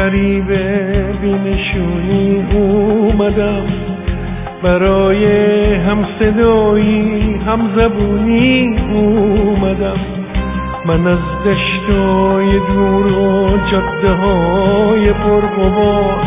غریبه بی‌نشونی اومدم، برای همصدایی همزبونی اومدم. من از دشتای دور و جاده‌های پرغبار،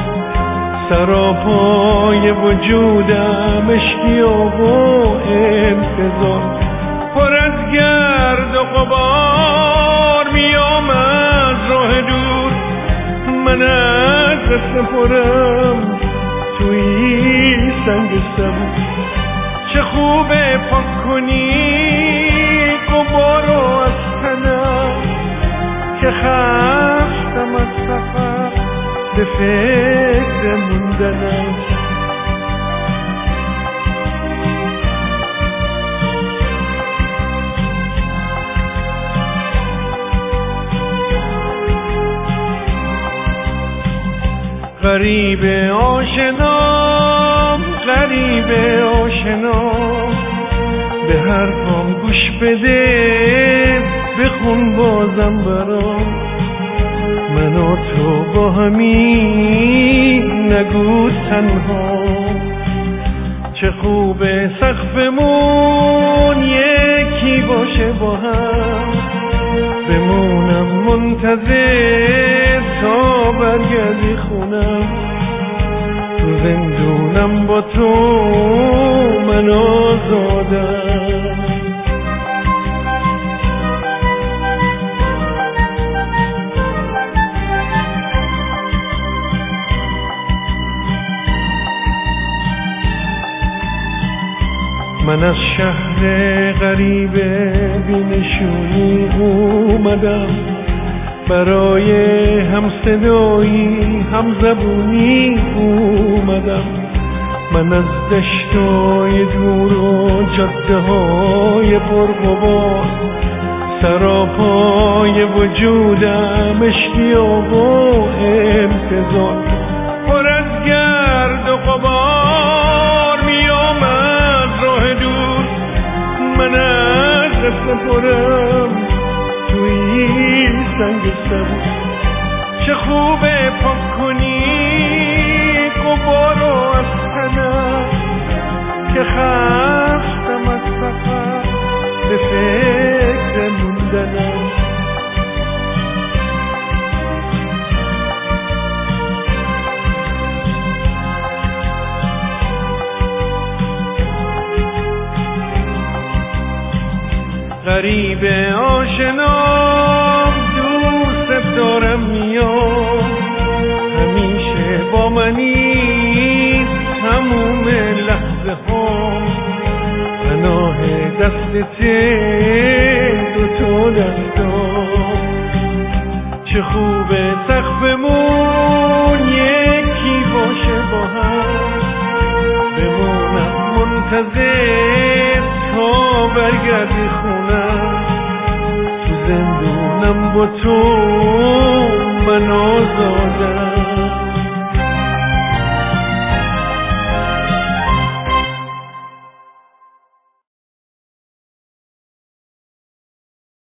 سراپای وجودم اشتیاق و انتظار. پر از گرد و غبار میام از راه دور، من از قصه پرم توی سنگ سبز. چه خوبه پاک کنی غبارو از تنم، که خستم از سفر به فکر موندنم. غریب آشنام، غریب آشنام، به حرفام گوش بده، بخون بازم برام. من و تو با همی نگو تنها، چه خوبه سقفمون یکی باشه با هم. بمونم منتظر تا برگردی خونم، تو زندونم با تو من آزادم. من از شهر غریب بی‌نشونی اومدم، برای همصدایی همزبونی اومدم. من از دشتای دور و جاده‌های پرغبار، سراپای وجودم اشتیاق و انتظار. پر از گرد و غبار میام از راه دور، من از قصه پرم توی سنگ سبز. چه خوبه پاک کنی غبارو از تنم، که خستم از سفر به فکر موندنم. غریب آشنام، دوست دارم میام، همیشه با منی تموم لحظه ها. پناه دستت دوتا دستام، چه خوبه سقفمون یکی باشه با هم. بمونم منتظر تا برگردی خونم، تو زندونم با تو من آزادم.